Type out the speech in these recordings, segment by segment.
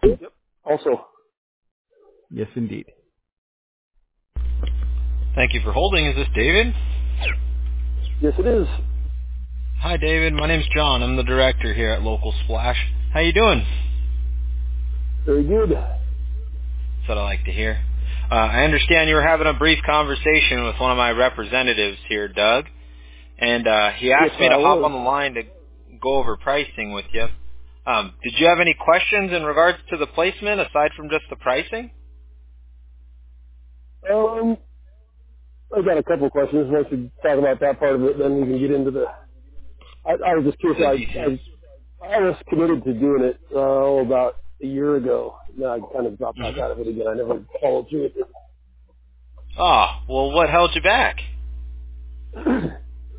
Yep. Also, Yes, indeed. Thank you for holding. Is this David? yes, it is. Hi, David. My name's John. I'm the director here at Local Splash. How you doing? Very good. That's what I like to hear. I understand you were having a brief conversation with one of my representatives here, Doug, and he Yes, asked me I to hop on was. the line to go over pricing with you. Did you have any questions in regards to the placement aside from just the pricing? I got a couple of questions. Once we talk about that part of it, then we can get into the. I was just curious. The details. I was committed to doing it about a year ago. Now I kind of dropped back out of it again. I never followed through with Oh, well, what held you back? it.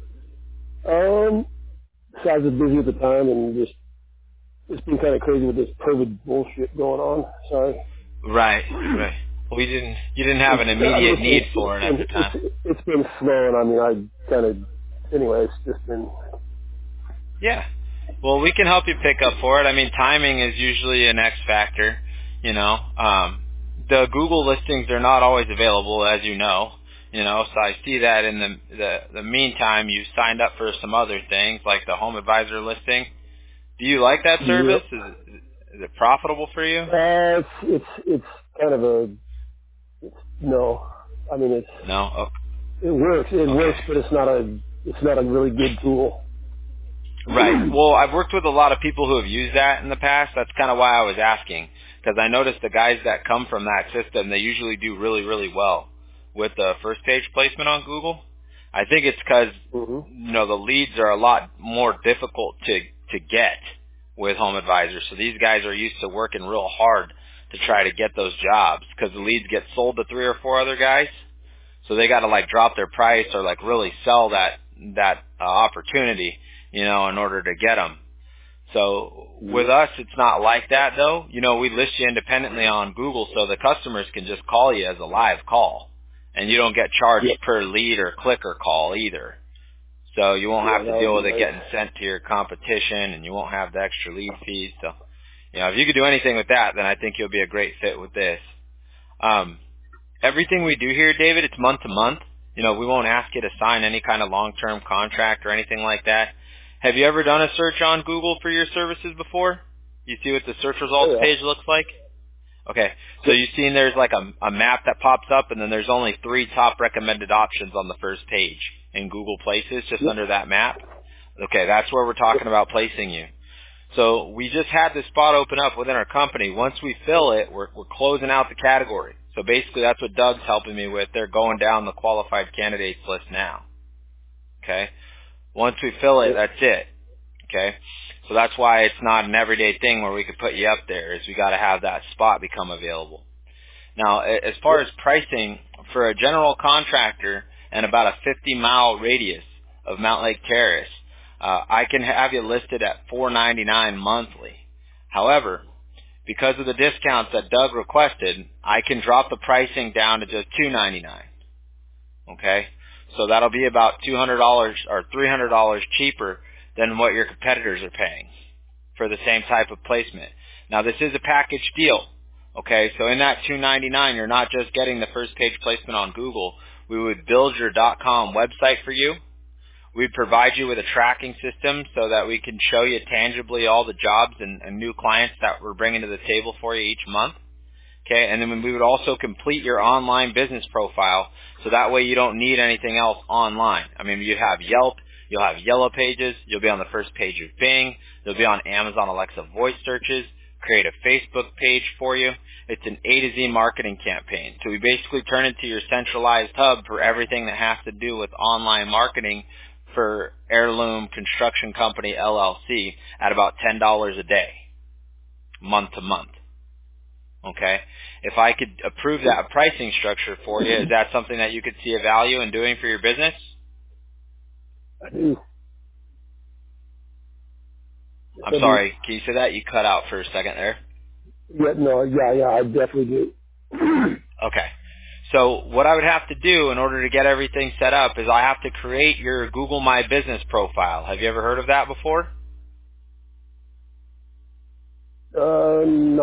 So I was just busy at the time, and just it's been kind of crazy with this COVID bullshit going on. Sorry. Right. Well, you didn't have an I mean, immediate need for it at the time. it's been slow, and I mean, I kind of anyway. It's just been. Yeah. Well, we can help you pick up for it. I mean, timing is usually an X factor, you know. The Google listings are not always available, as you know. You know, so I see that in the meantime, you've signed up for some other things, like the Home Advisor listing. Do you like that service? Yep. Is it profitable for you? It's kind of a no. I mean, No? Oh, it works. It okay. works, but it's not a really good tool. Right. Well, I've worked with a lot of people who have used that in the past. That's kind of why I was asking, because I noticed the guys that come from that system, they usually do really, really well with the first page placement on Google. I think it's because, hmm you know, the leads are a lot more difficult to get with Home Advisor. So these guys are used to working real hard to try to get those jobs because the leads get sold to 3 or 4 other guys. So they got to like drop their price or like really sell that opportunity, you know, in order to get them. So with us, it's not like that though. You know, we list you independently on Google so the customers can just call you as a live call, and you don't get charged Yep. per lead or clicker call either. So you won't Yeah, have to that would deal be with it nice. getting sent to your competition, and you won't have the extra lead fees. So, you know, if you could do anything with that, then I think you'll be a great fit with this. Everything we do here, David, it's month to month. You know, we won't ask you to sign any kind of long-term contract or anything like that. Have you ever done a search on Google for your services before? You see what the search Oh results yeah. page looks like? Okay. So Yep. you've seen there's like a map that pops up, and then there's only 3 top recommended options on the first page in Google Places just Yep. under that map. Okay, that's where we're Yep. talking about placing you. So we just had this spot open up within our company. Once we fill it, we're closing out the category. So basically that's what Doug's helping me with. They're going down the qualified candidates list now. Okay? Once we fill it, Yep. that's it. Okay? So that's why it's not an everyday thing where we could put you up there, is we got to have that spot become available. Now, as far Yep. as pricing, for a general contractor and about a 50-mile radius of Mount Lake Terrace, I can have you listed at $4.99 monthly. However, because of the discounts that Doug requested, I can drop the pricing down to just $2.99. Okay, so that'll be about $200 or $300 cheaper than what your competitors are paying for the same type of placement. Now, this is a package deal. Okay, so in that $2.99, you're not just getting the first page placement on Google. We would build your .com website for you. We'd provide you with a tracking system so that we can show you tangibly all the jobs and new clients that we're bringing to the table for you each month. Okay, and then we would also complete your online business profile so that way you don't need anything else online. I mean, you have Yelp, you'll have Yellow Pages, you'll be on the first page of Bing, you'll be on Amazon Alexa voice searches, create a Facebook page for you. It's an A to Z marketing campaign. So we basically turn it into your centralized hub for everything that has to do with online marketing for Heirloom Construction Company LLC at about $10 a day, month to month. Okay? If I could approve that pricing structure for you, is that something that you could see a value in doing for your business? I do. Yes, I'm I do. sorry, can you say that? You cut out for a second there. Yeah. No. Yeah. Yeah. I definitely do. Okay. So what I would have to do in order to get everything set up is I have to create your Google My Business profile. Have you ever heard of that before? Not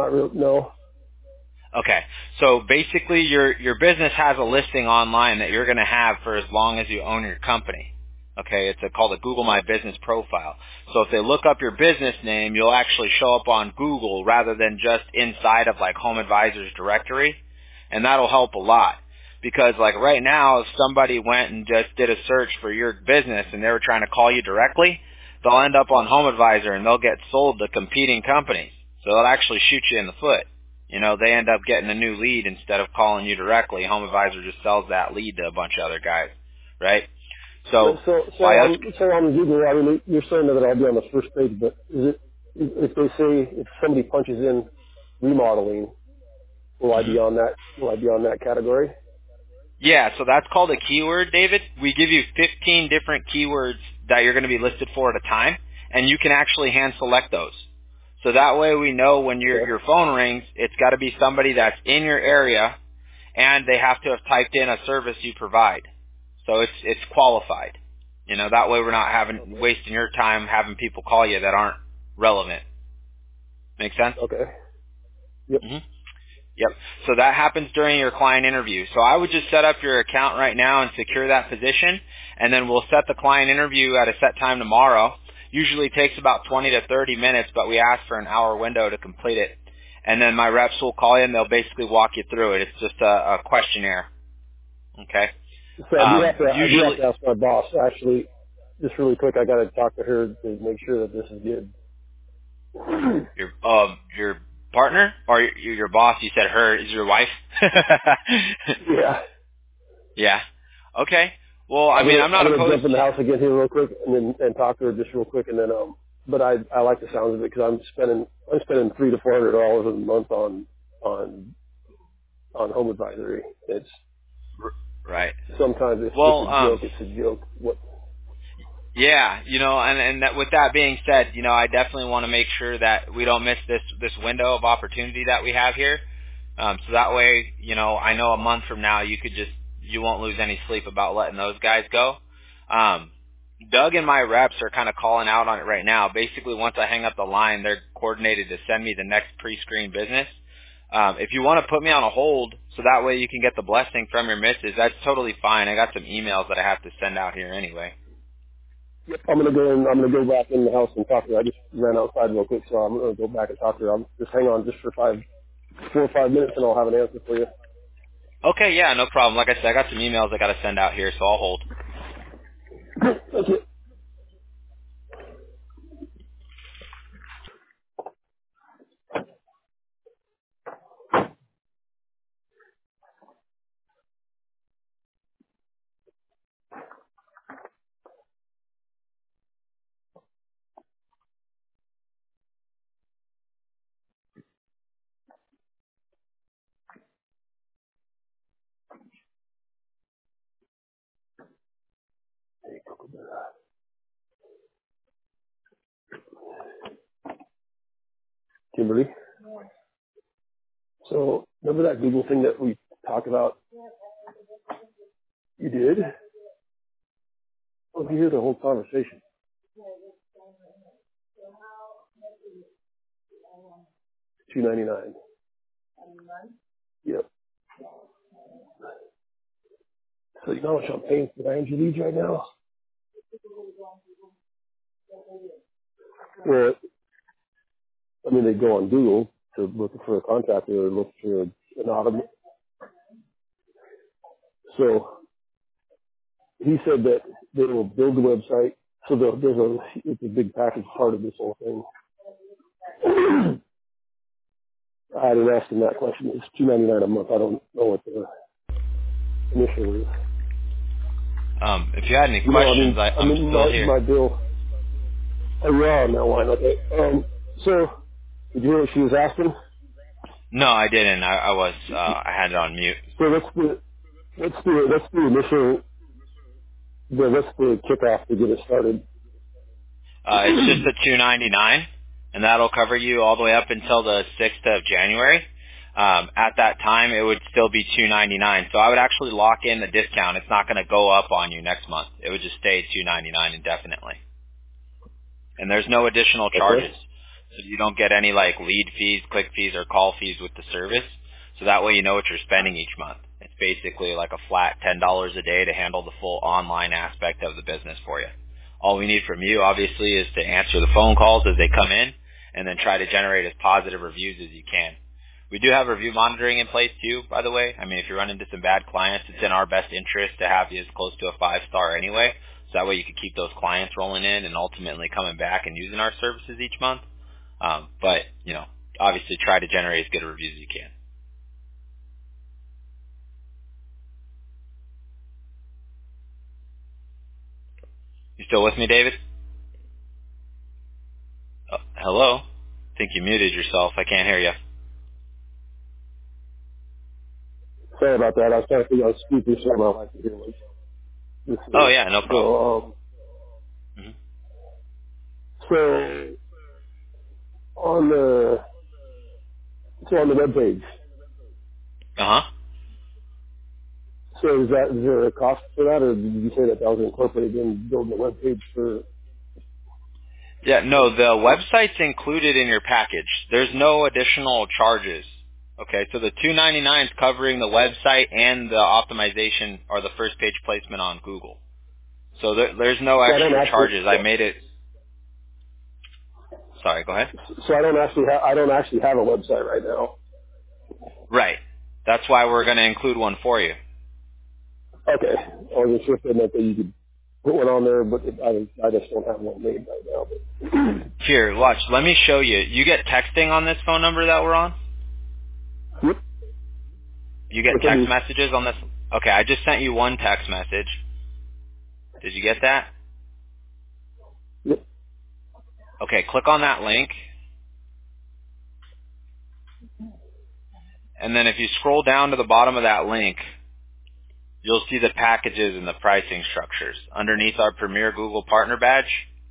not really. No. Okay. So basically your business has a listing online that you're going to have for as long as you own your company. Okay, it's called a Google My Business profile. So if they look up your business name, you'll actually show up on Google rather than just inside of like Home Advisors directory, and that'll help a lot. Because like right now, if somebody went and just did a search for your business and they were trying to call you directly, they'll end up on Home Advisor and they'll get sold to competing companies. So they'll actually shoot you in the foot. You know, they end up getting a new lead instead of calling you directly. Home Advisor just sells that lead to a bunch of other guys, right? So So by us, on Google, I mean, you're saying that I'll be on the first page, but is it, if they say, if somebody punches in remodeling, will I be on that, category? yeah, so that's called a keyword, David. We give you 15 different keywords that you're going to be listed for at a time, and you can actually hand select those. So that way we know when Okay. your phone rings, it's got to be somebody that's in your area, and they have to have typed in a service you provide. So it's qualified. You know, that way we're not wasting your time having people call you that aren't relevant. Make sense? Okay. Yep. Mm-hmm. Yep. So that happens during your client interview. So I would just set up your account right now and secure that position, and then we'll set the client interview at a set time tomorrow. Usually takes about 20 to 30 minutes, but we ask for an hour window to complete it. And then my reps will call you and they'll basically walk you through it. It's just a questionnaire. Okay. So I do have Usually, to ask my boss, actually, just really quick, I got to talk to her to make sure that this is good. your partner or your boss, you said her, is your wife? Yeah. Yeah. Okay. Well, I I'm mean, gonna, I'm I'm not gonna opposed jump in the to. house again here real quick and talk to her just real quick, and then, but I like the sounds of it because I'm spending $300 to $400 a month on home advisory. It's Right. sometimes it's just Well, a joke. It's a joke. What? yeah, you know, and that, with that being said, you know, I definitely want to make sure that we don't miss this window of opportunity that we have here. So that way, you know, I know a month from now you won't lose any sleep about letting those guys go. Doug and my reps are kind of calling out on it right now. Basically, once I hang up the line, they're coordinated to send me the next pre-screen business. If you want to put me on a hold so that way you can get the blessing from your missus, that's totally fine. I got some emails that I have to send out here anyway. I'm gonna go back in the house and talk to her. I just ran outside real quick, so I'm gonna go back and talk to her. I'm just hang on just for 4 or 5 minutes, and I'll have an answer for you. Okay, yeah, no problem. Like I said, I got some emails I got to send out here, so I'll hold. Thank you. Kimberly. So remember that Google thing that we talked about? You did? Well, if you hear the whole conversation, $299. Yep. So you know how much I'm paying for the Angie leads right now? Well, I mean, they go on Google to look for a contractor or look for an automobile. So he said that they will build the website. So it's a big package part of this whole thing. I hadn't asked him that question. It's $299 a month. I don't know what the initial is. If you had any You know, questions, I'm still here. my bill. Oh, yeah, no wine. Okay. So did you hear what she was asking? No, I didn't. I had it on mute. So what's the initial, what's the kickoff to get it started? It's just a $299, and that'll cover you all the way up until the 6th of January. At that time, it would still be $299. So I would actually lock in the discount. It's not going to go up on you next month. It would just stay $299 indefinitely. And there's no additional Okay. charges. So you don't get any like lead fees, click fees, or call fees with the service. So that way you know what you're spending each month. It's basically like a flat $10 a day to handle the full online aspect of the business for you. All we need from you, obviously, is to answer the phone calls as they come in and then try to generate as positive reviews as you can. We do have review monitoring in place too, by the way. I mean, if you run into some bad clients, it's in our best interest to have you as close to a 5-star anyway. So that way you can keep those clients rolling in and ultimately coming back and using our services each month. But, obviously try to generate as good reviews as you can. You still with me, David? Oh, hello? I think you muted yourself. I can't hear you. Sorry about that. I was trying to figure out speaker so my wife could hear me. Oh, yeah, no problem. So on the web page. Uh-huh. So is there a cost for that, or did you say that was incorporated in building the web page for? Yeah, no, the website's included in your package. There's no additional charges. Okay, so the $2.99 is covering the website and the optimization or the first page placement on Google. So there's no extra charges. I made it. Sorry, go ahead. So I don't actually have a website right now. Right. That's why we're going to include one for you. Okay. I wasn't sure if they meant that you could put one on there, but I just don't have one made right now. But. Here, watch. Let me show you. You get texting on this phone number that we're on? Yep. You get text messages on this? Okay, I just sent you one text message. Did you get that? Yep. Okay, click on that link. And then if you scroll down to the bottom of that link, you'll see the packages and the pricing structures underneath our Premier Google Partner Badge.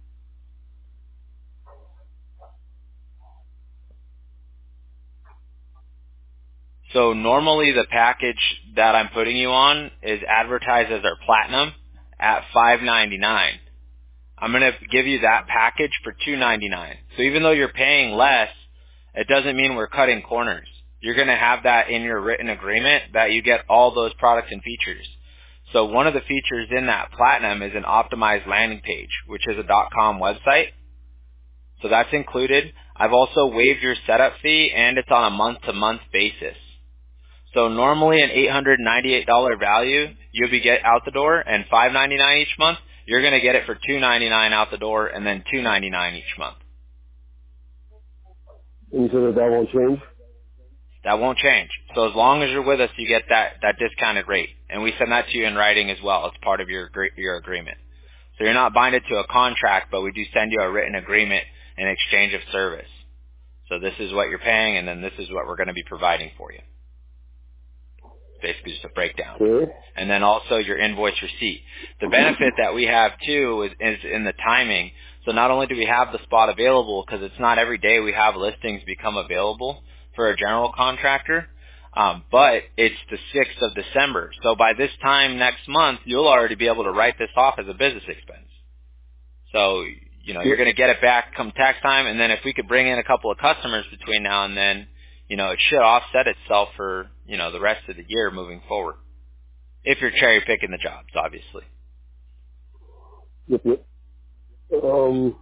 So normally the package that I'm putting you on is advertised as our Platinum at $5.99. I'm going to give you that package for $2.99. So even though you're paying less, it doesn't mean we're cutting corners. You're going to have that in your written agreement that you get all those products and features. So one of the features in that Platinum is an optimized landing page, which is a .com website. So that's included. I've also waived your setup fee, and it's on a month-to-month basis. So normally an $898 value you'll be get out the door, and $5.99 each month. You're going to get it for $2.99 out the door, and then $2.99 each month. And you said that won't change? That won't change. So as long as you're with us, you get that discounted rate, and we send that to you in writing as well. It's part of your agreement. So you're not binded to a contract, but we do send you a written agreement in exchange of service. So this is what you're paying, and then this is what we're going to be providing for you. Basically just a breakdown. Okay. And then also your invoice receipt. The benefit that we have too is in the timing. So not only do we have the spot available, because it's not every day we have listings become available for a general contractor, but it's the 6th of December. So by this time next month, you'll already be able to write this off as a business expense. So, you're going to get it back come tax time, and then if we could bring in a couple of customers between now and then, it should offset itself for, the rest of the year moving forward. If you're cherry picking the jobs, obviously. Yep. So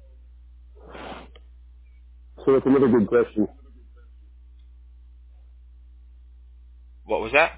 that's another good question. What was that?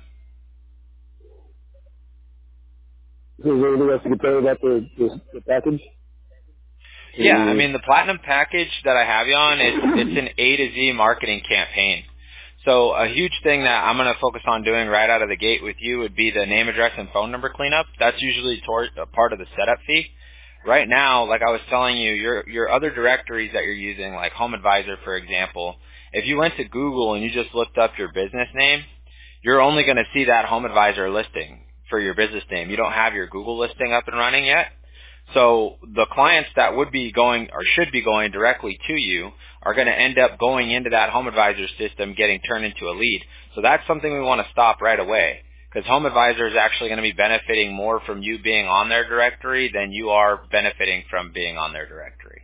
So is there anything else you can tell me about the package? Yeah, I mean, the Platinum package that I have you on, it's an A to Z marketing campaign. So a huge thing that I'm going to focus on doing right out of the gate with you would be the name, address, and phone number cleanup. That's usually a part of the setup fee. Right now, like I was telling you, your other directories that you're using, like Home Advisor, for example, if you went to Google and you just looked up your business name, you're only going to see that Home Advisor listing for your business name. You don't have your Google listing up and running yet. So the clients that would be going or should be going directly to you are going to end up going into that Home Advisor system, getting turned into a lead. So that's something we want to stop right away, because Home Advisor is actually going to be benefiting more from you being on their directory than you are benefiting from being on their directory.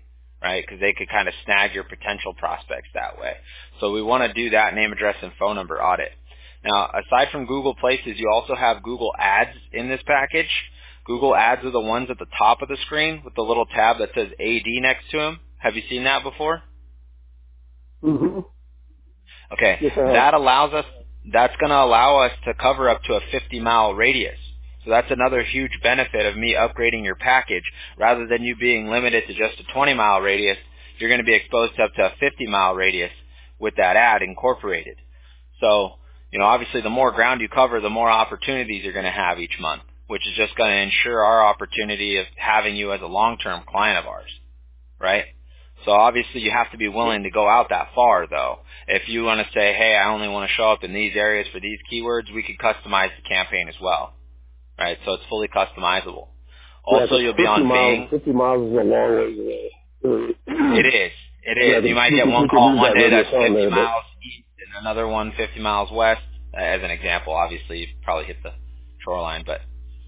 right? Because they could kind of snag your potential prospects that way. So we want to do that name, address, and phone number audit. Now, aside from Google Places, you also have Google Ads in this package. Google Ads are the ones at the top of the screen with the little tab that says AD next to them. Have you seen that before? Mm-hmm. Okay, Yes, that's going to allow us to cover up to a 50-mile radius. So that's another huge benefit of me upgrading your package. Rather than you being limited to just a 20-mile radius, you're going to be exposed to up to a 50-mile radius with that ad incorporated. So, obviously the more ground you cover, the more opportunities you're going to have each month, which is just going to ensure our opportunity of having you as a long-term client of ours, right? So obviously you have to be willing to go out that far, though. If you want to say, hey, I only want to show up in these areas for these keywords, we could customize the campaign as well, right? So it's fully customizable. Also, you'll be on Bing. 50 miles is a long way away. It is. Yeah, You might get one call one day that's 50 there, miles east and another one 50 miles west. As an example, obviously, you probably hit the shoreline, but,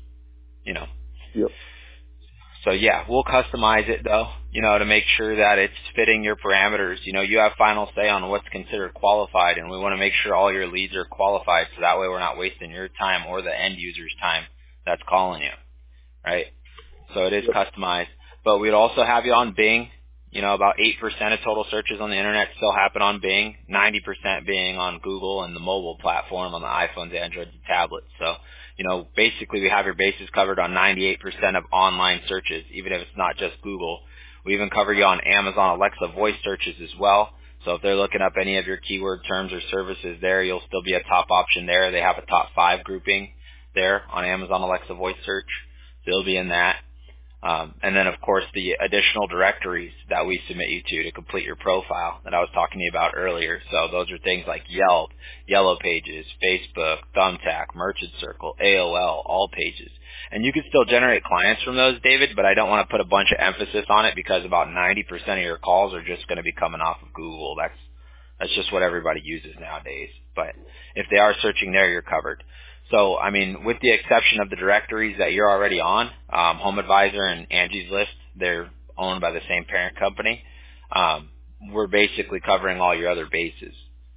Yep. So yeah, we'll customize it though, to make sure that it's fitting your parameters. You have final say on what's considered qualified, and we want to make sure all your leads are qualified so that way we're not wasting your time or the end user's time that's calling you, right? So it is customized. But we'd also have you on Bing. About 8% of total searches on the internet still happen on Bing, 90% being on Google and the mobile platform on the iPhones, Androids, and tablets. So, basically we have your bases covered on 98% of online searches, even if it's not just Google. We even cover you on Amazon Alexa voice searches as well. So if they're looking up any of your keyword terms or services there, you'll still be a top option there. They have a top 5 grouping there on Amazon Alexa voice search. So you'll be in that. And then, of course, the additional directories that we submit you to complete your profile that I was talking to you about earlier. So those are things like Yelp, Yellow Pages, Facebook, Thumbtack, Merchant Circle, AOL, All Pages. And you can still generate clients from those, David, but I don't want to put a bunch of emphasis on it because about 90% of your calls are just going to be coming off of Google. That's just what everybody uses nowadays. But if they are searching there, you're covered. So, with the exception of the directories that you're already on, Home Advisor and Angie's List, they're owned by the same parent company. We're basically covering all your other bases.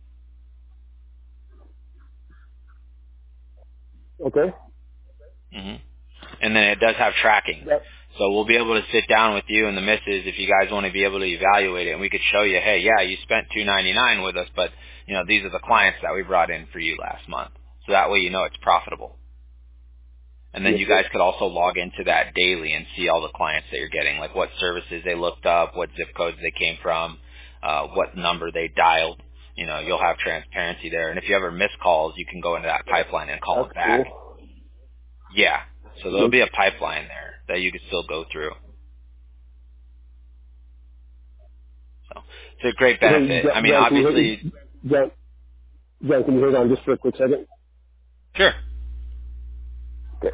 Okay. Mm-hmm. And then it does have tracking. Yep. So we'll be able to sit down with you and the missus if you guys want to be able to evaluate it, and we could show you, hey, yeah, you spent $299 with us, but these are the clients that we brought in for you last month. So that way it's profitable. And then you guys could also log into that daily and see all the clients that you're getting, like what services they looked up, what zip codes they came from, what number they dialed. You'll have transparency there. And if you ever miss calls, you can go into that pipeline and call it back. Cool. Yeah. So there'll be a pipeline there that you can still go through. So it's a great benefit. John, obviously. John, can you hold on just for a quick second? Sure. Okay.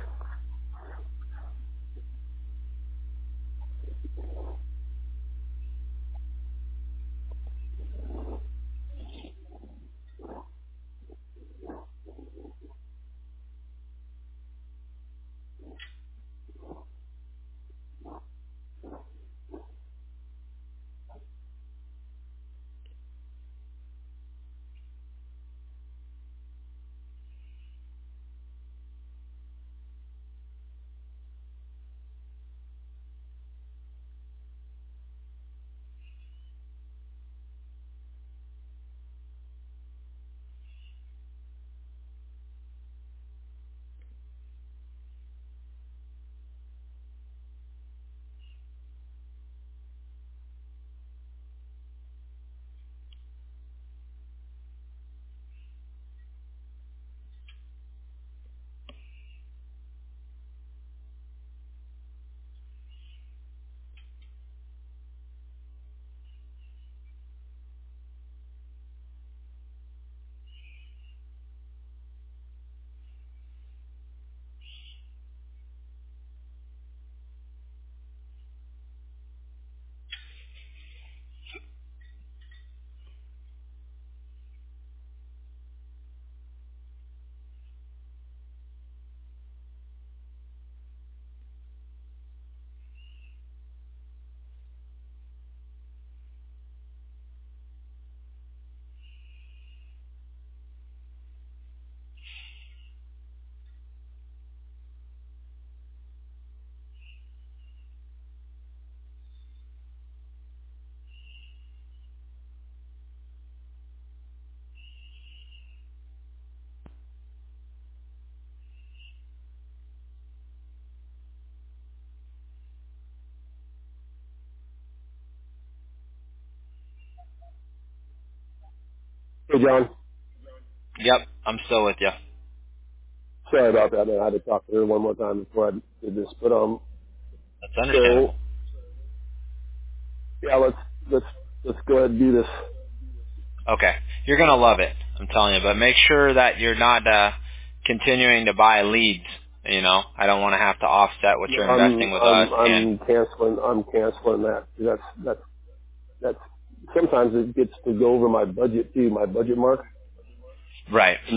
Hey, John. Yep, I'm still with you. Sorry about that, man. I had to talk to her one more time before I did this. But That's understandable. so yeah, let's go ahead and do this. Okay. You're going to love it, I'm telling you. But make sure that you're not continuing to buy leads. You know, I don't want to have to offset what No, you're investing with us. And I'm canceling. I'm canceling that. That's. Sometimes it gets to go over my budget too, my budget mark. right, And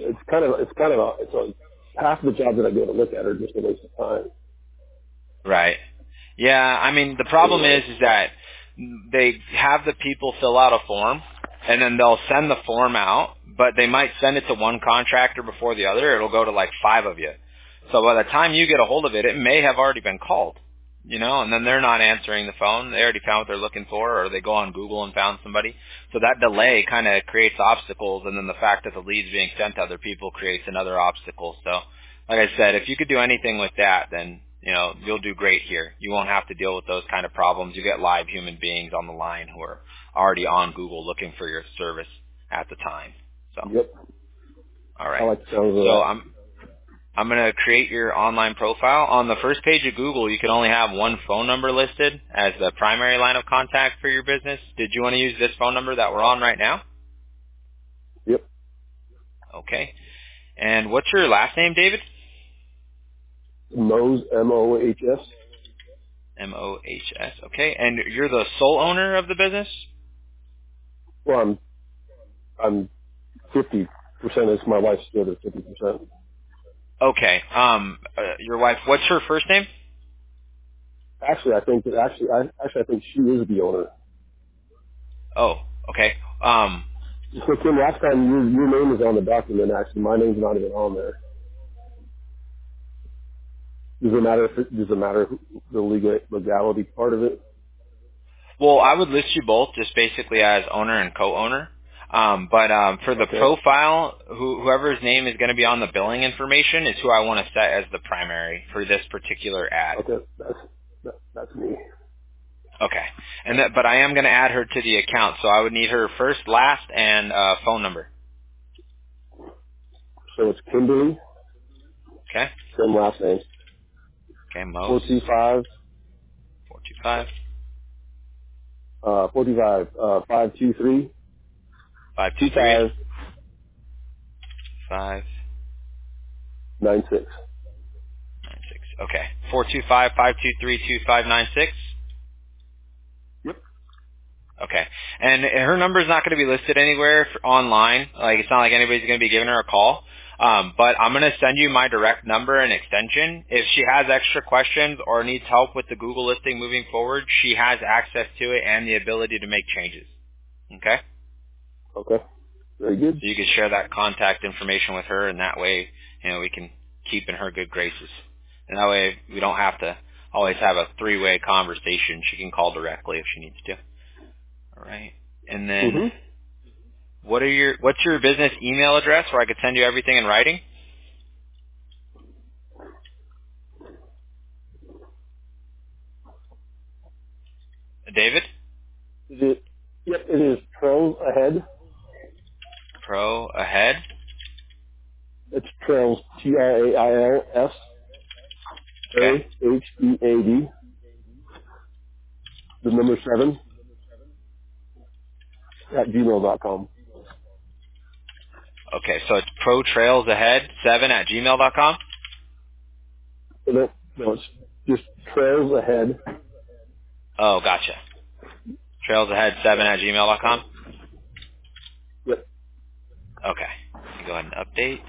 it's half the jobs that I go to look at are just a waste of time. right. Yeah, I mean, the problem Anyway, is that they have the people fill out a form, and then they'll send the form out, but they might send it to one contractor before the other. It'll go to like 5 of you. So by the time you get a hold of it, it may have already been called, you know, and then they're not answering the phone. They already found what they're looking for, or they go on Google and found somebody. So that delay kind of creates obstacles, and then the fact that the lead's being sent to other people creates another obstacle. So like I said, if you could do anything with that, then, you know, you'll do great here. You won't have to deal with those kind of problems. You get live human beings on the line who are already on Google looking for your service at the time. So, yep. all I right. like the sounds of So that. I'm going to create your online profile. On the first page of Google, you can only have one phone number listed as the primary line of contact for your business. Did you want to use this phone number that we're on right now? Yep. Okay. And what's your last name, David? Mohs, Mohs. M-O-H-S. Okay. And you're the sole owner of the business? Well, I'm 50%. It's my wife's the other 50%. Okay. Your wife, what's her first name? Actually, I think she is the owner. Oh, okay. So Kim, last time your name was on the document. Actually, my name's not even on there. Does it matter the legality part of it? Well, I would list you both just basically as owner and co-owner. But for the Okay. profile, whoever's name is going to be on the billing information is who I want to set as the primary for this particular ad. Okay. That's me. Okay. But I am going to add her to the account, so I would need her first, last, and phone number. So it's Kimberly, Okay. same last name. Okay. Mose 425, 425 523 523 2596. 596. Okay. 425 523 2596. Yep. Okay. And her number is not going to be listed anywhere online. Like, it's not like anybody's going to be giving her a call. But I'm going to send you my direct number and extension. If she has extra questions or needs help with the Google listing moving forward, she has access to it and the ability to make changes. Okay? Okay. Very good. So you can share that contact information with her, and that way, you know, we can keep in her good graces. And that way we don't have to always have a three-way conversation. She can call directly if she needs to. All right. And then Mm-hmm. what's your business email address where I could send you everything in writing? David? Is it? Yep. It is Trails Ahead. Pro ahead. It's Trails TRAILS Okay. AHEAD. The number 7 at gmail.com. Okay, so it's protrailsahead7@gmail.com? So no, it's just Trails Ahead. Oh, gotcha. Trailsahead7@gmail.com? Yep. Okay. Go ahead and update.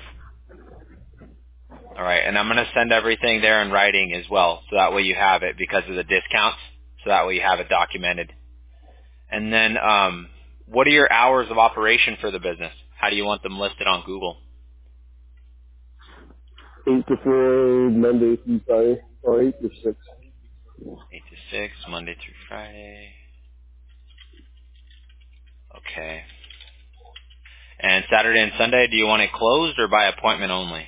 All right, and I'm going to send everything there in writing as well, so that way you have it because of the discounts, so that way you have it documented. And then what are your hours of operation for the business? How do you want them listed on Google? 8 to 4 Monday through Friday, or 8 to 6. 8 to 6, Monday through Friday. Okay. And Saturday and Sunday, do you want it closed or by appointment only?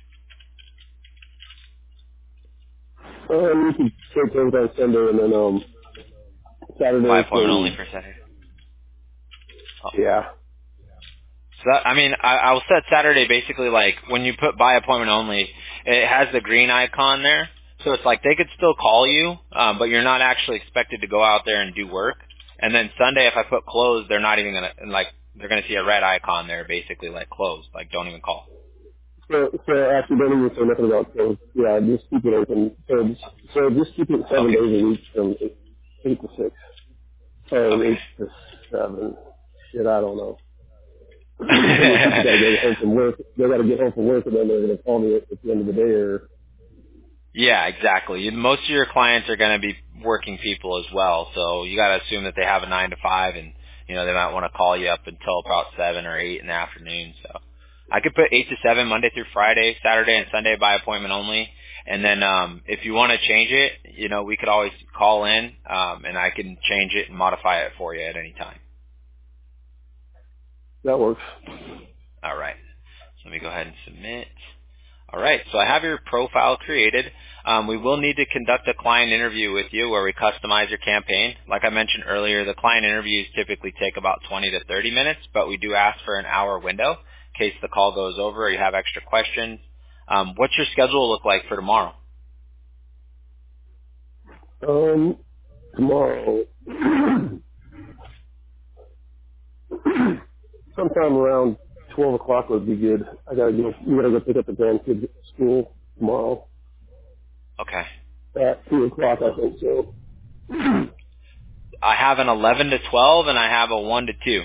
We can take those on Sunday and then By Saturday appointment only from, for Saturday. Oh, yeah. So that, I mean, I'll set Saturday basically like when you put by appointment only, it has the green icon there. So it's like they could still call you, but you're not actually expected to go out there and do work. And then Sunday, if I put closed, they're not even gonna like they're gonna see a red icon there, basically like closed, like don't even call. So actually, don't even say nothing about those. Yeah, just keep it open. So just keep it 7 Okay. days a week from 8 to 6. Or Okay. 8 to 7. Shit, I don't know. People gotta go home from work. They gotta get home from work, and then they're gonna call me at the end of the day. Or Yeah, exactly. Most of your clients are going to be working people as well, so you got to assume that they have a 9 to 5, and you know they might want to call you up until about 7 or 8 in the afternoon. So I could put 8 to 7 Monday through Friday, Saturday and Sunday by appointment only, and then if you want to change it, you know we could always call in, and I can change it and modify it for you at any time. that works. All right. So let me go ahead and submit. All right, so I have your profile created. We will need to conduct a client interview with you where we customize your campaign. Like I mentioned earlier, the client interviews typically take about 20 to 30 minutes, but we do ask for an hour window in case the call goes over or you have extra questions. What's your schedule look like for tomorrow? Tomorrow, sometime around 12 o'clock would be good. We gotta go pick up the grandkids at school tomorrow Okay. at 2 o'clock, I think so. I have an 11 to 12 and I have a 1 to 2.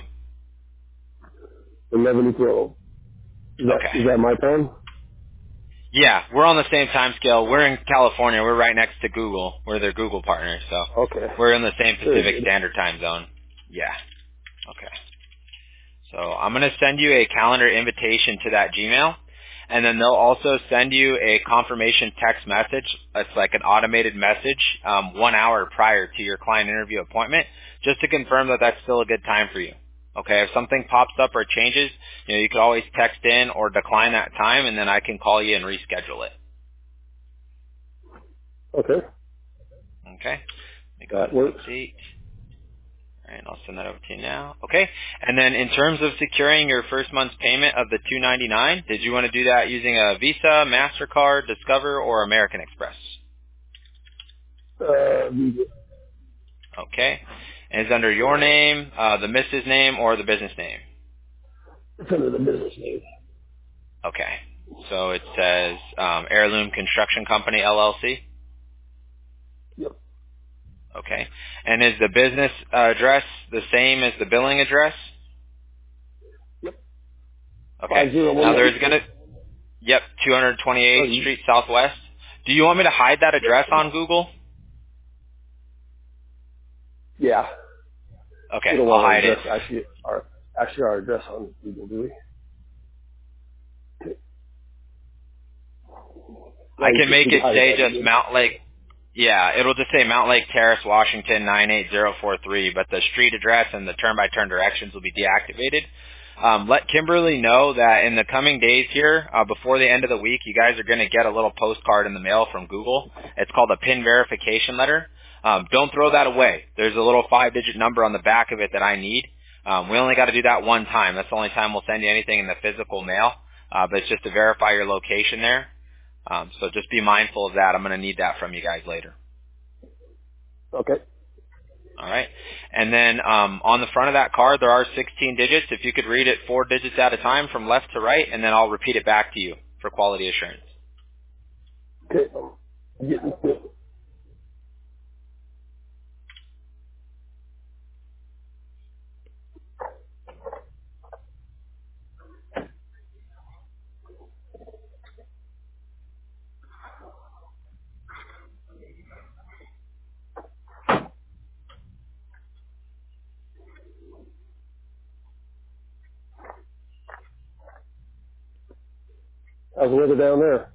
11 to 12. Okay. Is that my time? Yeah, we're on the same time scale. We're in California. We're right next to Google. We're their Google partner, so Okay. we're in the same Very Pacific good. Standard Time zone. Yeah. Okay. So I'm going to send you a calendar invitation to that Gmail, and then they'll also send you a confirmation text message. It's like an automated message 1 hour prior to your client interview appointment, just to confirm that that's still a good time for you. Okay, if something pops up or changes, you know, you could always text in or decline that time, and then I can call you and reschedule it. Okay. Okay? Let me go ahead That and works. update. All right, I'll send that over to you now. Okay, and then in terms of securing your first month's payment of the $299, did you want to do that using a Visa, MasterCard, Discover, or American Express? Okay, and it's under your name, the Mrs. name, or the business name? It's under the business name. Okay, so it says Heirloom Construction Company, LLC? Yep. Okay, and is the business address the same as the billing address? Yep. Okay, 501. now there's going to... Yep, 228th Street Southwest. Do you want me to hide that address on Google? Yeah. Okay, We don't I'll want our hide it. address, actually our address on Google, do we? I can make it say that just Mount Lake. Yeah, it'll just say Mount Lake Terrace, Washington 98043, but the street address and the turn-by-turn directions will be deactivated. Let Kimberly know that in the coming days here, before the end of the week, you guys are going to get a little postcard in the mail from Google. It's called a PIN verification letter. Don't throw that away. There's a little 5-digit number on the back of it that I need. We only got to do that one time. That's the only time we'll send you anything in the physical mail, but it's just to verify your location there. So just be mindful of that. I'm going to need that from you guys later. Okay. All right. And then on the front of that card, there are 16 digits. If you could read it 4 digits at a time from left to right, and then I'll repeat it back to you for quality assurance. Okay. I'm getting to it. How's the weather down there?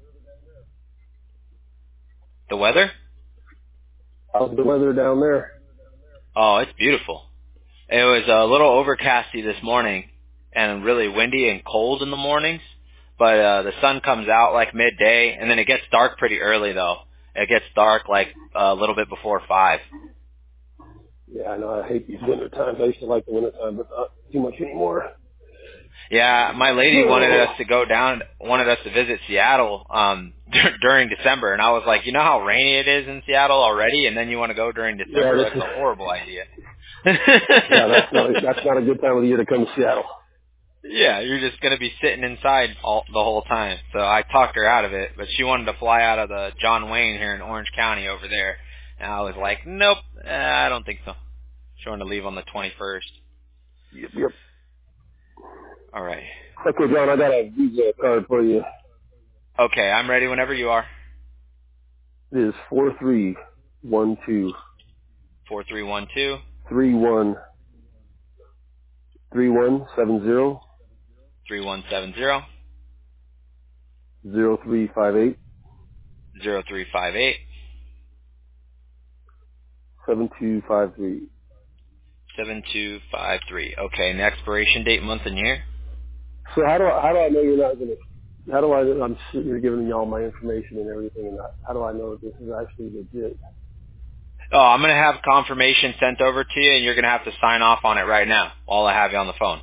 The weather? How's the weather down there? Oh, it's beautiful. It was a little overcasty this morning and really windy and cold in the mornings, but the sun comes out like midday, and then it gets dark pretty early, though. It gets dark like a little bit before 5. Yeah, I know. I hate these winter times. I used to like the winter time, but not too much anymore. Yeah, my lady wanted us to visit Seattle during December, and I was like, you know how rainy it is in Seattle already, and then you want to go during December? Yeah, That's a horrible idea. yeah, that's not a good time of the year to come to Seattle. Yeah, you're just going to be sitting inside the whole time. So I talked her out of it, but she wanted to fly out of the John Wayne here in Orange County over there, and I was like, nope, I don't think so. She wanted to leave on the 21st. Yep. All right. Okay, John, I got a Visa card for you. Okay, I'm ready whenever you are. It is 4312 4312 3170 3170 0358 0358 7253. 7253. Okay, and expiration date, month, and year? So how do I know you're not gonna? How do I'm sitting here giving you all my information and everything, and how do I know that this is actually legit? Oh, I'm going to have confirmation sent over to you, and you're going to have to sign off on it right now while I have you on the phone.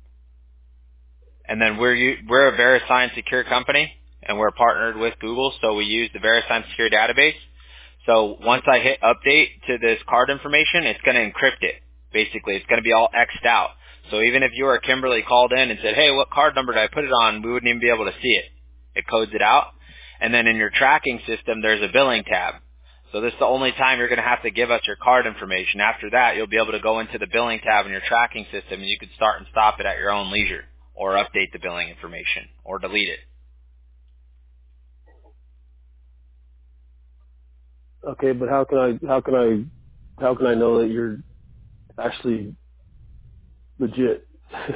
And then we're a VeriSign secure company, and we're partnered with Google, so we use the VeriSign secure database. So once I hit update to this card information, it's going to encrypt it. Basically, it's going to be all X'd out. So even if you or Kimberly called in and said, hey, what card number did I put it on, we wouldn't even be able to see it. It codes it out. And then in your tracking system, there's a billing tab. So this is the only time you're going to have to give us your card information. After that, you'll be able to go into the billing tab in your tracking system, and you can start and stop it at your own leisure, or update the billing information, or delete it. Okay, but how can I know that you're actually legit?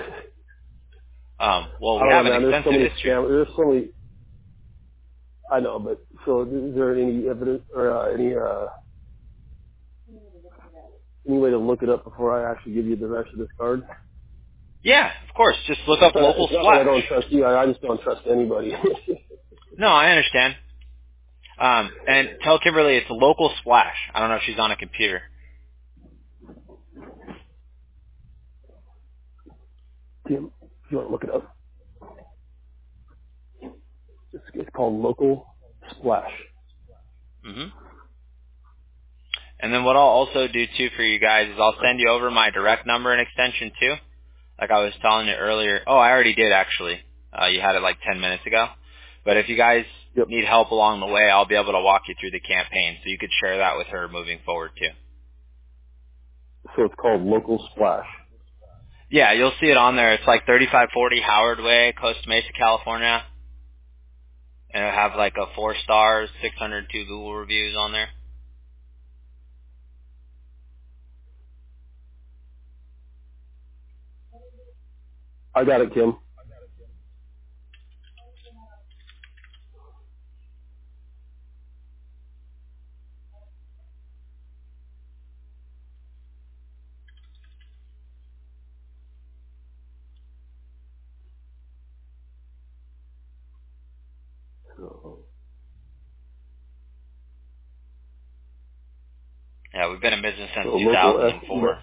Well, we have an extensive history. There's so many. I know, but so is there any evidence or any way to look it up before I actually give you the rest of this card? Yeah, of course. Just look up Local It's not Splash. that I don't trust you. I just don't trust anybody. No, I understand. And tell Kimberly it's Local Splash. I don't know if she's on a computer. Tim, if you want to look it up, it's called Local Splash. Mm-hmm. And then what I'll also do, too, for you guys is I'll send you over my direct number and extension, too. Like I was telling you earlier. Oh, I already did, actually. You had it like 10 minutes ago. But if you guys need help along the way, I'll be able to walk you through the campaign. So you could share that with her moving forward, too. So it's called Local Splash. Yeah, you'll see it on there. It's like 3540 Howard Way, Costa Mesa, California. And it'll have like a 4 stars, 602 Google reviews on there. I got it, Kim. Yeah, we've been in business since 2004.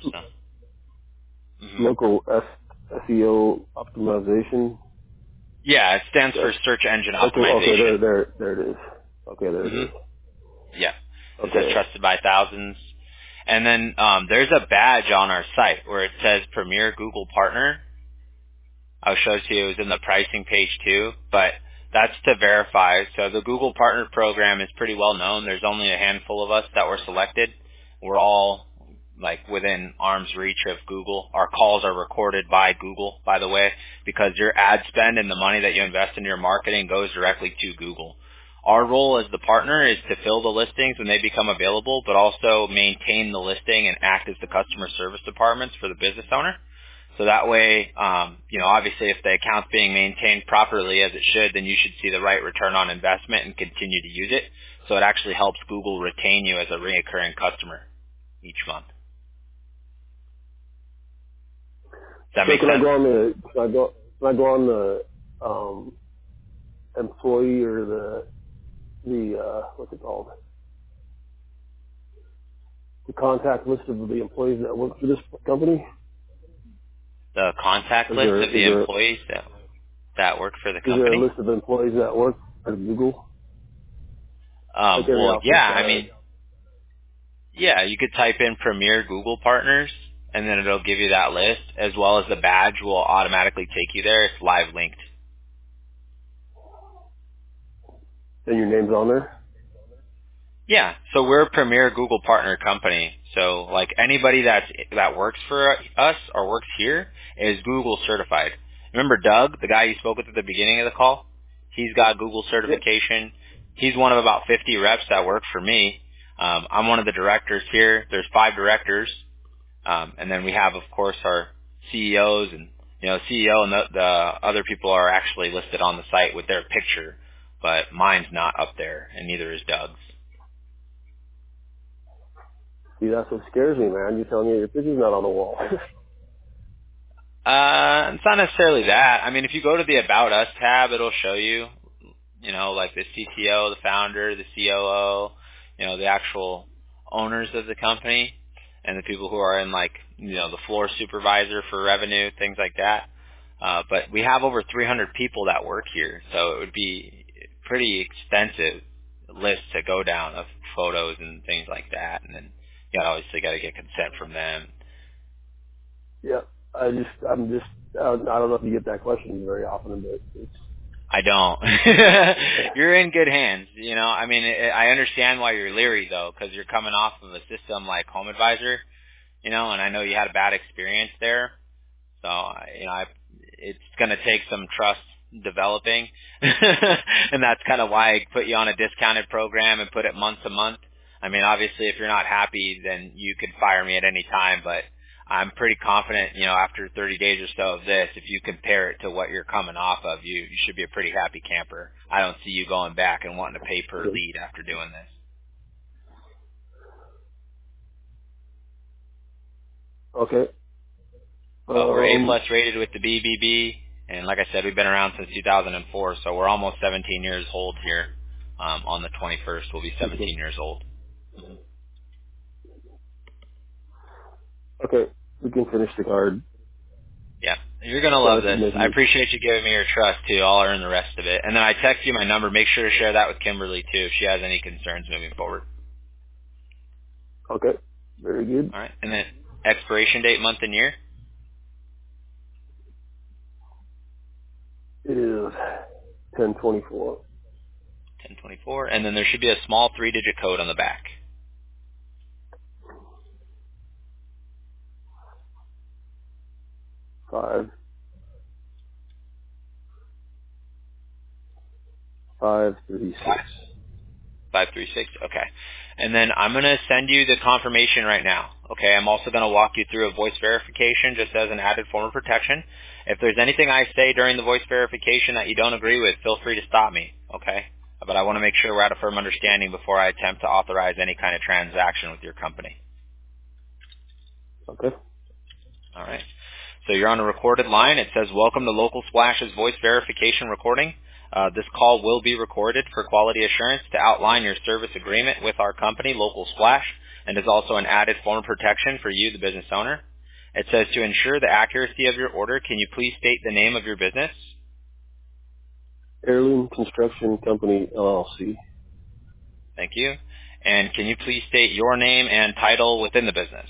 Local SEO optimization. Yeah, it stands for search engine optimization. Okay, there it is. Okay, there it is. Yeah, it says trusted by thousands. And then there's a badge on our site where it says Premier Google Partner. I'll show it to you. It was in the pricing page too, but that's to verify. So the Google Partner Program is pretty well known. There's only a handful of us that were selected. We're all like within arm's reach of Google. Our calls are recorded by Google, by the way, because your ad spend and the money that you invest in your marketing goes directly to Google. Our role as the partner is to fill the listings when they become available, but also maintain the listing and act as the customer service departments for the business owner. So that way, obviously if the account's being maintained properly as it should, then you should see the right return on investment and continue to use it. So it actually helps Google retain you as a recurring customer each month. Does that make sense? Can I go on the employee or the what's it called? The contact list of the employees that work for this company? The contact list of the employees that work for the company. Is there a list of employees that work at Google? Well, yeah, I mean, yeah, you could type in Premier Google Partners, and then it'll give you that list, as well as the badge will automatically take you there. It's live linked. And your name's on there? Yeah, so we're a Premier Google Partner company. So, like, anybody that works for us or works here is Google certified. Remember Doug, the guy you spoke with at the beginning of the call? He's got Google certification. Yep. He's one of about 50 reps that work for me. I'm one of the directors here. There's 5 directors. And then we have, of course, our CEOs, and, CEO and the other people are actually listed on the site with their picture, but mine's not up there, and neither is Doug's. See, that's what scares me, man. You're telling me your picture's not on the wall. It's not necessarily that. I mean, if you go to the About Us tab, it'll show you, like the CTO, the founder, the COO, the actual owners of the company, and the people who are in, like, the floor supervisor for revenue, things like that. But we have over 300 people that work here, so it would be a pretty extensive list to go down of photos and things like that, and then you obviously got to get consent from them. Yeah, I don't know if you get that question very often, but it's. I don't. You're in good hands. I mean, I understand why you're leery though, because you're coming off of a system like Home Advisor, and I know you had a bad experience there. So, it's going to take some trust developing, and that's kind of why I put you on a discounted program and put it month to month. I mean, obviously, if you're not happy, then you could fire me at any time, but I'm pretty confident, after 30 days or so of this, if you compare it to what you're coming off of, you should be a pretty happy camper. I don't see you going back and wanting to pay per lead after doing this. Okay. We're A+ rated with the BBB, and like I said, we've been around since 2004, so we're almost 17 years old here. On the 21st, we'll be 17 years old. Okay, we can finish the card. Yeah, you're going to love this. I appreciate you giving me your trust, too. I'll earn the rest of it. And then I text you my number. Make sure to share that with Kimberly, too, if she has any concerns moving forward. Okay, very good. All right, and then expiration date, month, and year? It is 10/24. 10/24, and then there should be a small 3-digit code on the back. 536. 536, okay. And then I'm going to send you the confirmation right now, okay? I'm also going to walk you through a voice verification just as an added form of protection. If there's anything I say during the voice verification that you don't agree with, feel free to stop me, okay? But I want to make sure we're at a firm understanding before I attempt to authorize any kind of transaction with your company. Okay. All right. So you're on a recorded line. It says, welcome to Local Splash's voice verification recording. This call will be recorded for quality assurance to outline your service agreement with our company, Local Splash, and is also an added form of protection for you, the business owner. It says, to ensure the accuracy of your order, can you please state the name of your business? Heirloom Construction Company, LLC. Thank you. And can you please state your name and title within the business?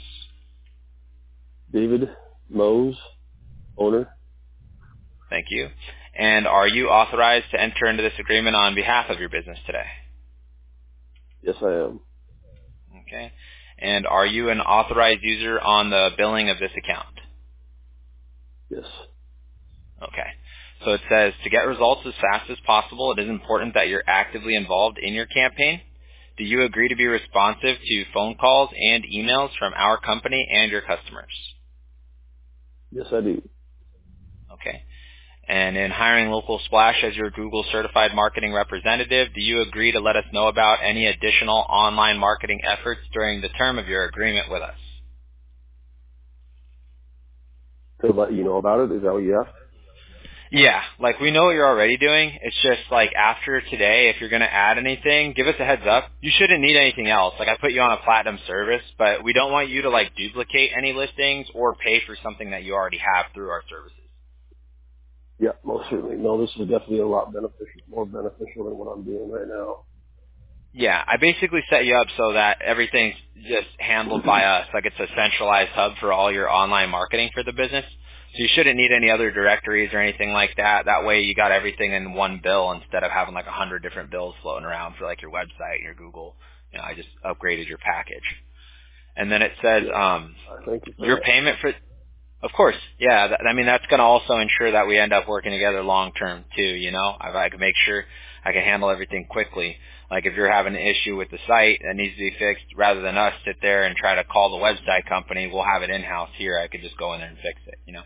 David Mose, owner. Thank you. And are you authorized to enter into this agreement on behalf of your business today? Yes, I am. Okay. And are you an authorized user on the billing of this account? Yes. Okay. So it says, to get results as fast as possible, it is important that you're actively involved in your campaign. Do you agree to be responsive to phone calls and emails from our company and your customers? Yes, I do. Okay. And in hiring Local Splash as your Google certified marketing representative, do you agree to let us know about any additional online marketing efforts during the term of your agreement with us? To let you know about it? Is that what you asked? Yeah, like we know what you're already doing. It's just like after today, if you're going to add anything, give us a heads up. You shouldn't need anything else. Like I put you on a platinum service, but we don't want you to like duplicate any listings or pay for something that you already have through our services. Yeah, most certainly. No, this is definitely a lot more beneficial than what I'm doing right now. Yeah, I basically set you up so that everything's just handled by us. Like it's a centralized hub for all your online marketing for the business. So you shouldn't need any other directories or anything like that. That way you got everything in one bill instead of having like 100 different bills floating around for like your website, your Google. You know, I just upgraded your package. And then it says Yeah. Thank you for your that. payment for of course, yeah. I mean, that's going to also ensure that we end up working together long term too. You know, I can make sure I can handle everything quickly. Like if you're having an issue with the site that needs to be fixed, rather than us sit there and try to call the website company, we'll have it in house here. I could just go in there and fix it. You know.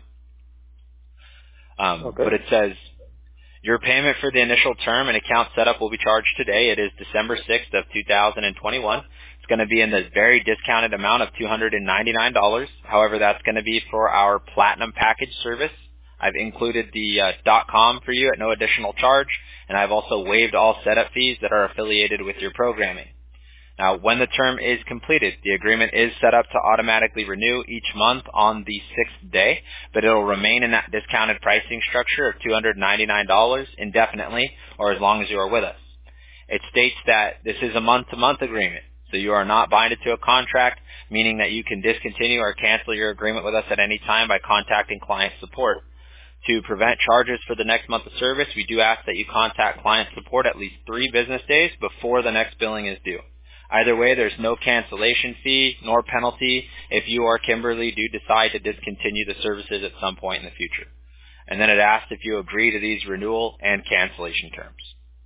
Okay. But it says your payment for the initial term and account setup will be charged today. It is December 6th of 2021. It's going to be in the very discounted amount of $299. However, that's going to be for our Platinum Package service. I've included the .com for you at no additional charge, and I've also waived all setup fees that are affiliated with your programming. Now, when the term is completed, the agreement is set up to automatically renew each month on the 6th day, but it'll remain in that discounted pricing structure of $299 indefinitely or as long as you are with us. It states that this is a month-to-month agreement, so you are not binded to a contract, meaning that you can discontinue or cancel your agreement with us at any time by contacting client support. To prevent charges for the next month of service, we do ask that you contact client support at least 3 business days before the next billing is due. Either way, there's no cancellation fee nor penalty if you or Kimberly do decide to discontinue the services at some point in the future. And then it asks if you agree to these renewal and cancellation terms.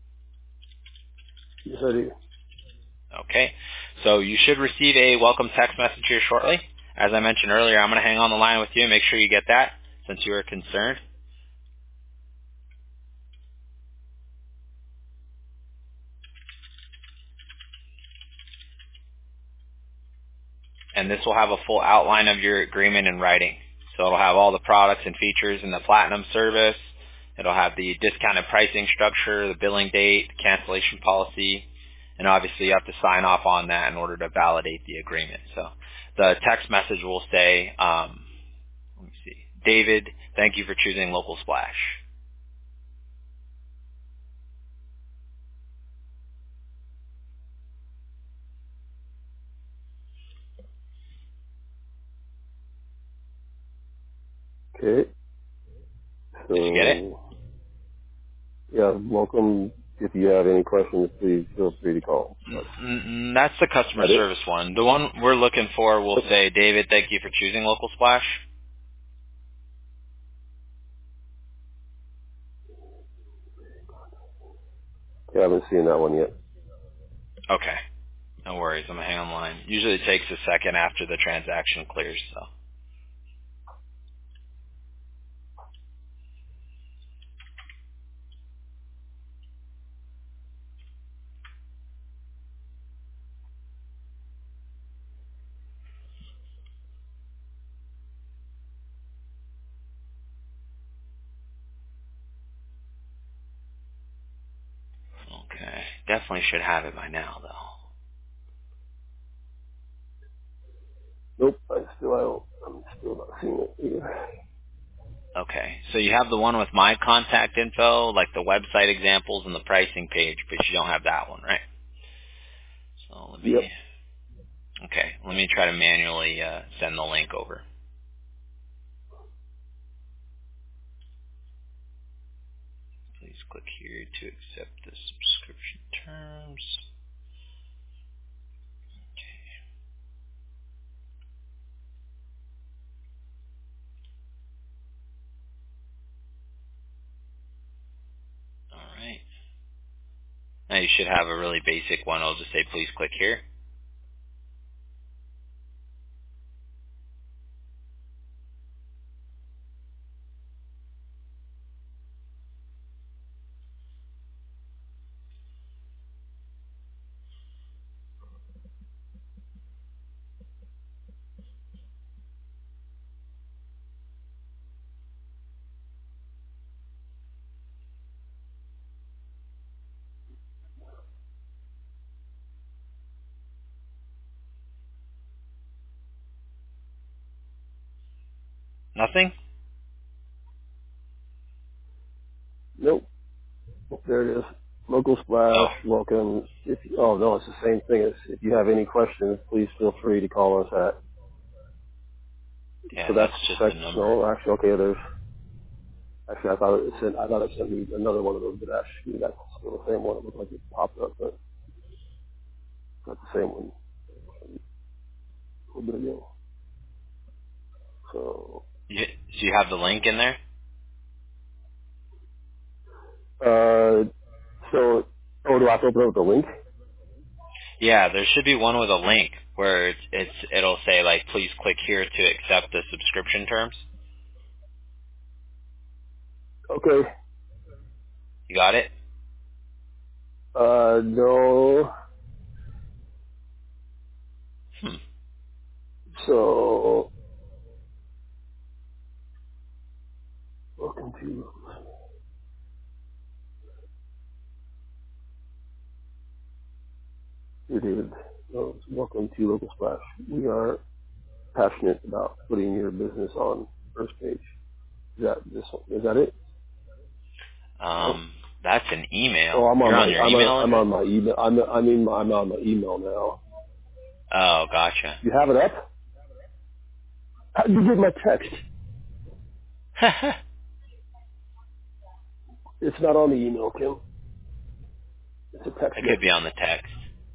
Yes, I do. Okay, so you should receive a welcome text message here shortly. As I mentioned earlier, I'm going to hang on the line with you and make sure you get that since you are concerned. And this will have a full outline of your agreement in writing. So it'll have all the products and features in the Platinum service. It'll have the discounted pricing structure, the billing date, the cancellation policy, and obviously you have to sign off on that in order to validate the agreement. So the text message will say, let me see, David, thank you for choosing Local Splash. Okay. Did you get it? So, yeah, welcome. If you have any questions, please feel free to call. That's the customer That it? service one. The one we're looking for will say, David, thank you for choosing Local Splash. Okay, I haven't seen that one yet. Okay. No worries. I'm going to hang on the line. Usually it takes a second after the transaction clears, so. Okay. Definitely should have it by now, though. Nope, I'm still not seeing it either. Okay. So you have the one with my contact info, like the website examples and the pricing page, but you don't have that one, right? So Yep. let me try to manually send the link over. Please click here to accept the subscription terms. Okay. All right. Now you should have a really basic one. I'll just say, please click here. Nothing? Nope. There it is. Local Oh, Splash. Welcome. Oh no, it's the same thing. If you have any questions, please feel free to call us at. yeah, So that's that's just a sex. number. No, actually, okay. Actually, I thought it sent me another one of those, but actually that's still the same one. It looked like it popped up, but it's not the same one. A little bit ago. So, So you have the link in there? so, oh, do I have to open up the link? Yeah, there should be one with a link where it'll say like, please click here to accept the subscription terms. Okay. You got it? No. Hmm. So, welcome to, here it is. Oh, welcome to Local Splash. We are passionate about putting your business on first page. Is that it? Oh, That's an email. oh, You're on your email I'm address? on my email. I'm on my email now. Oh, gotcha. You have it up? How did you get my text? It's not on the email, Kim. It's a text It could be message. on the text.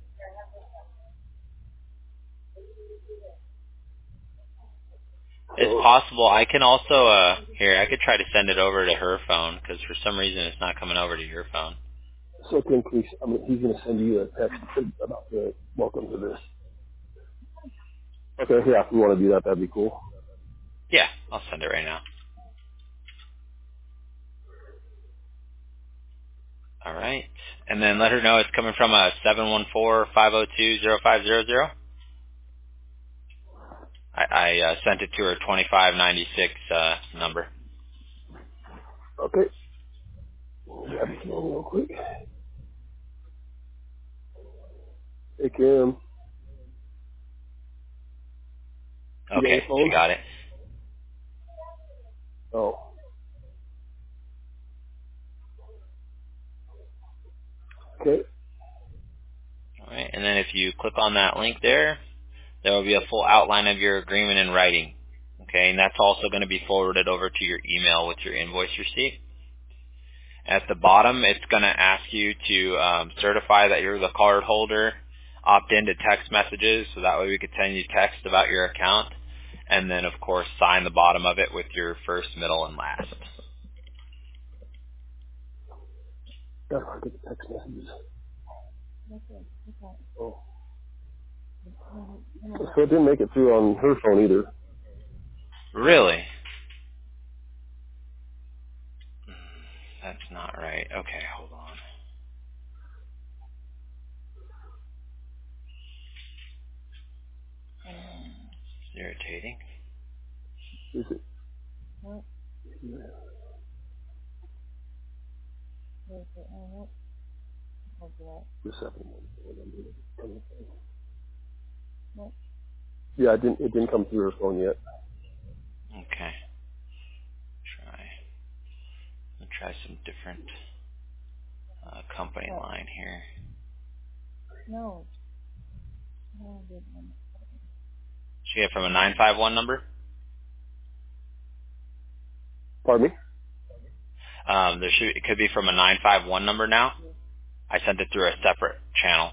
It's So, possible. I can also, here, I could try to send it over to her phone because for some reason it's not coming over to your phone. Kim, please, he's going to send you a text about the welcome to this. Okay, yeah, if you want to do that, that'd be cool. Yeah, I'll send it right now. All right. And then let her know it's coming from a 714-502-0500. I sent it to her 2596 number. Okay. Grab your phone real quick. Hey, Kim, you got your Okay, she phone? got it. Oh, okay. All right. And then if you click on that link there, there will be a full outline of your agreement in writing. Okay, and that's also going to be forwarded over to your email with your invoice receipt. At the bottom, it's going to ask you to certify that you're the card holder, opt into text messages, so that way we could send you text about your account, and then, of course, sign the bottom of it with your first, middle, and last. Gotta get the text messages. Oh. So it didn't make it through on her phone either. Really? That's not right. Okay, hold on. It's irritating. Is it? The second one. Yeah, it didn't come through her phone yet. Okay, I'll try some different company line here. Should get from a 951 number? Pardon me? It could be from a 951 number now. I sent it through a separate channel.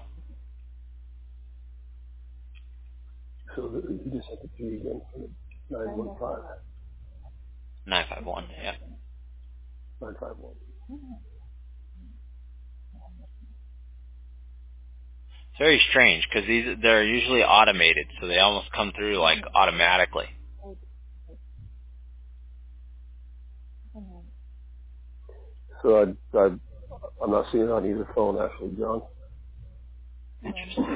So you just have to do it again from 915. 951, yeah. 951. It's very strange because they're usually automated, so they almost come through like automatically. So I'm not seeing it on either phone actually, John. Interesting.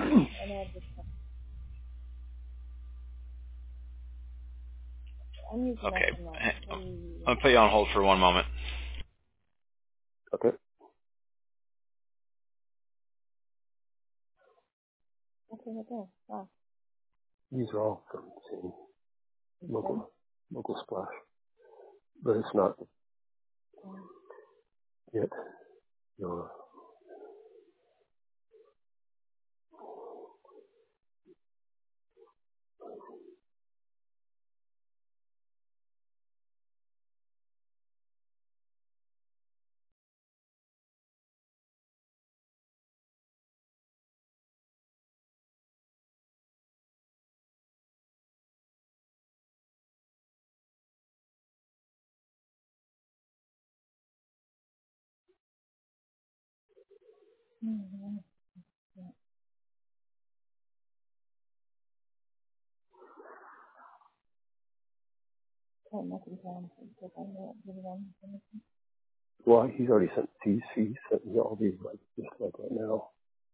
Okay, I'm gonna put you on hold for one moment. Okay. These are all from the same local. local splash, but it's not yet. No. Well, he's already sent these. He sent me all these just like right now.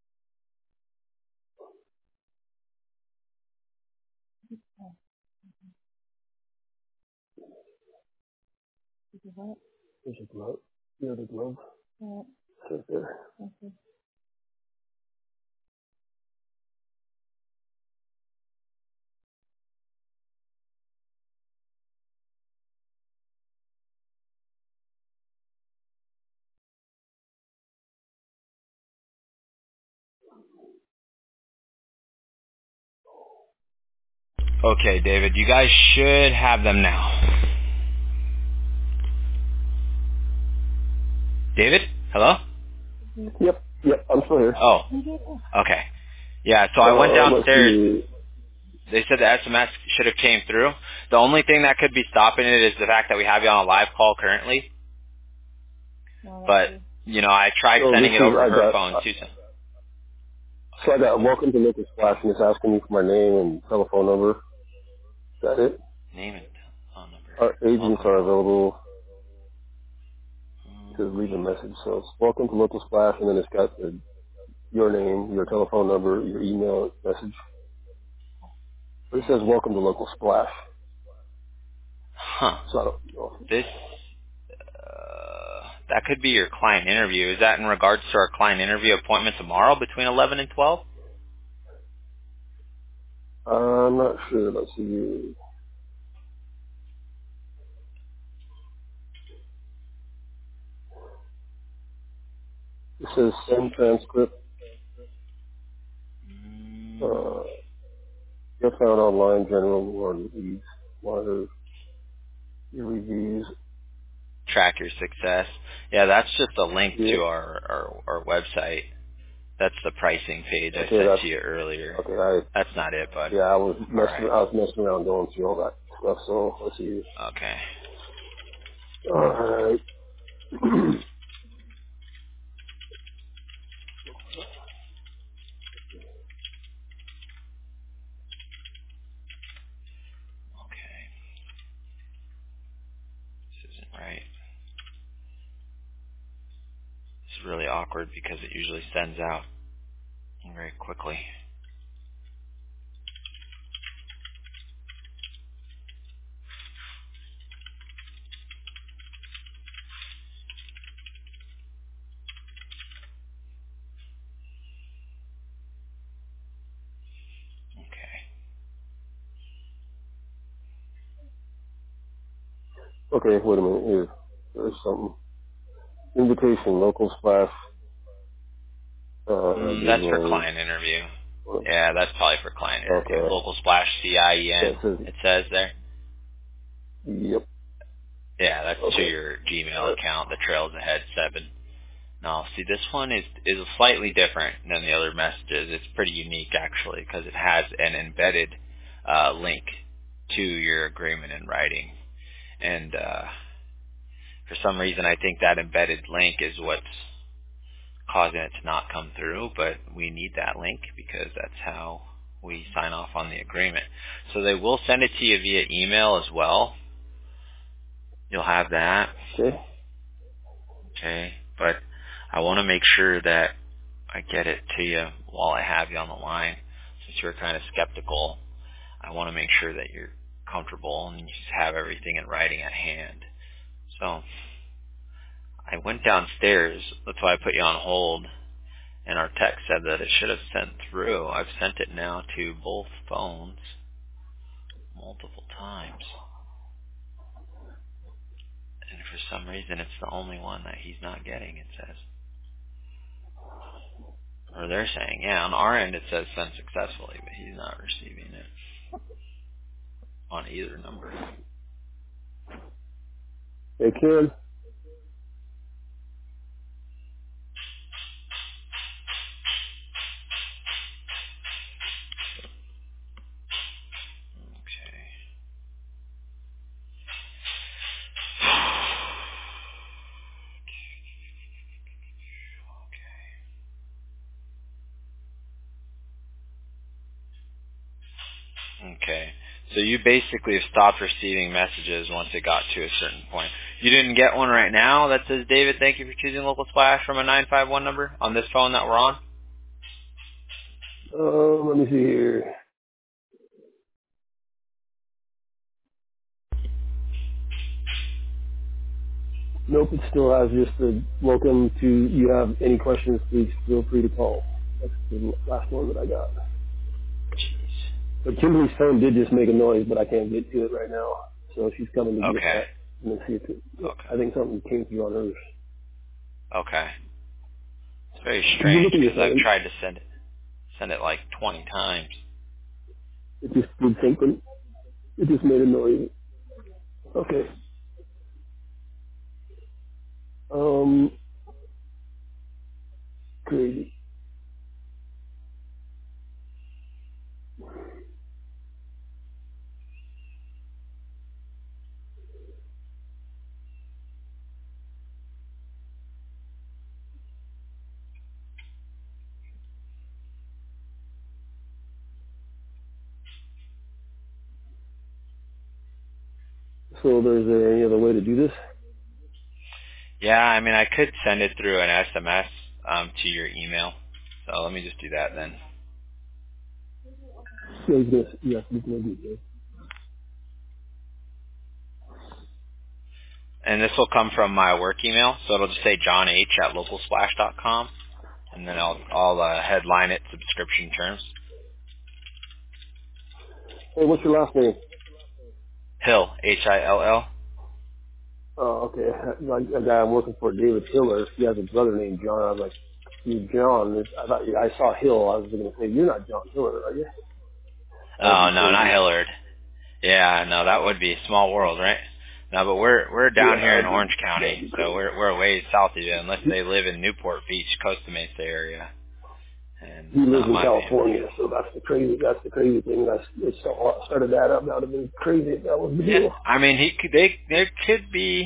There's a glove. You know the glove? It's right there. Okay, David, you guys should have them now. David? Hello? Yep, I'm still here. Oh, okay. Yeah, so I went downstairs. They said the SMS should have came through. The only thing that could be stopping it is the fact that we have you on a live call currently. But, I tried sending it over her phone too. So I got welcome to Local Splash, and it's asking me for my name and telephone number. Is that it? Name and phone number. Our agents are available to leave a message. So it's welcome to Local Splash, and then it's got your name, your telephone number, your email message. But it says welcome to Local Splash. Huh. So I don't know. That could be your client interview. Is that in regards to our client interview appointment tomorrow between 11 and 12? I'm not sure. Let's see. It says send transcript. Get found online, general or leads, monitor your reviews. Track your success. Yeah, that's just a link to our website. That's the pricing page I sent to you earlier. Okay, that's not it, bud. Yeah, I was messing around going through all that stuff. So let's see. Okay. All right. Okay. This isn't right. It's really awkward because it usually sends out very quickly. Okay, wait a minute. Here, there's something. Invitation, Local Splash. That's for client interview. Yeah, that's probably for client interview. Okay. Local Splash CIEN. It says there. Yep. Yeah, that's to your Gmail account. The Trails Ahead 7. No, see, this one is slightly different than the other messages. It's pretty unique actually because it has an embedded link to your agreement in writing, and for some reason I think that embedded link is what's causing it to not come through. But we need that link because that's how we sign off on the agreement. So they will send it to you via email as well. You'll have that. Okay, but I want to make sure that I get it to you while I have you on the line. Since you're kind of skeptical, I want to make sure that you're comfortable and you just have everything in writing at hand. So I went downstairs. That's why I put you on hold. And our text said that it should have sent through. I've sent it now to both phones multiple times. for some reason it's the only one that he's not getting, it says. Or they're saying, yeah, on our end it says sent successfully, but he's not receiving it on either number. Hey, Ken. Okay. Okay. So you basically have stopped receiving messages once it got to a certain point. You didn't get one right now that says, David, thank you for choosing Local Splash from a 951 number on this phone that we're on? Let me see here. Nope, it still has just the welcome to, you have any questions, please feel free to call. That's the last one that I got. Jeez. But Kimberly's phone did just make a noise, but I can't get to it right now. So she's coming to get Okay. that. And then see if it, Okay. I think something came through on hers. Okay. It's very You strange look at your because I've phone. tried to send it like 20 times. It just did something. It just made a noise. Okay. Crazy. So there's any other way to do this? Yeah, I mean, I could send it through an SMS to your email. So let me just do that then. So he's gonna, yes, he's gonna do this. And this will come from my work email, so it'll just say johnh@localsplash.com, and then I'll headline it subscription terms. Hey, what's your last name? Hill, Hill. Oh, okay. A guy I'm working for, David Hiller, he has a brother named John. I was like, you John. I thought I saw Hill. I was going to say, you're not John Hiller, are you? That would Oh be no, not crazy. Hillard. Yeah, no, that would be a small world, right? No, but we're Yeah, down here in Orange County, that'd be so crazy. we're a ways south of you, unless they live in Newport Beach, Costa Mesa area, and He lives not in my family. California, so that's the crazy thing. It started that up. That would have been crazy if that was the Yeah, deal. I mean, there could be.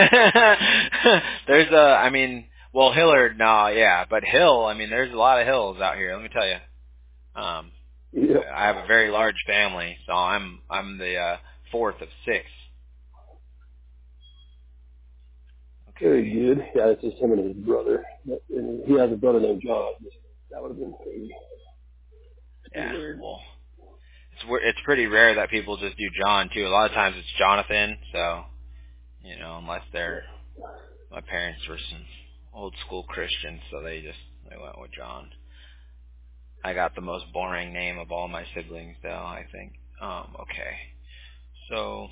Well, Hillard, no, yeah, but Hill, I mean, there's a lot of hills out here. Let me tell you. Yep. I have a very large family, so I'm the fourth of six. Very Okay. good. Yeah, it's just him and his brother. And he has a brother named John. That would have been crazy. Yeah. Weird. Well, it's pretty rare that people just do John too. A lot of times it's Jonathan. So, unless my parents were some old school Christians, so they went with John. I got the most boring name of all my siblings, though, I think. Okay. So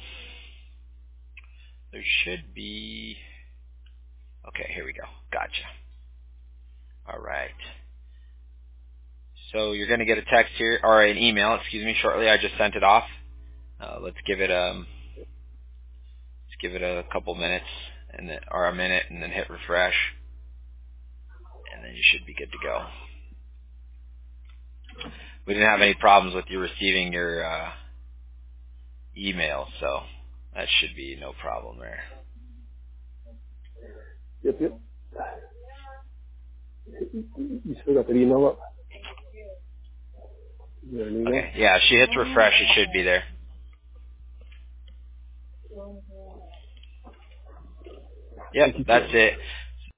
there should be. Okay, here we go. Gotcha. All right. So you're going to get a text here, or an email, excuse me, shortly. I just sent it off. Let's give it a couple minutes, or a minute, and then hit refresh, and then you should be good to go. We didn't have any problems with you receiving your email, so that should be no problem there. Yep. You still got that email up? Is there an email? Okay, yeah, if she hits refresh, it should be there. Yep, Thank you, that's Ken. it.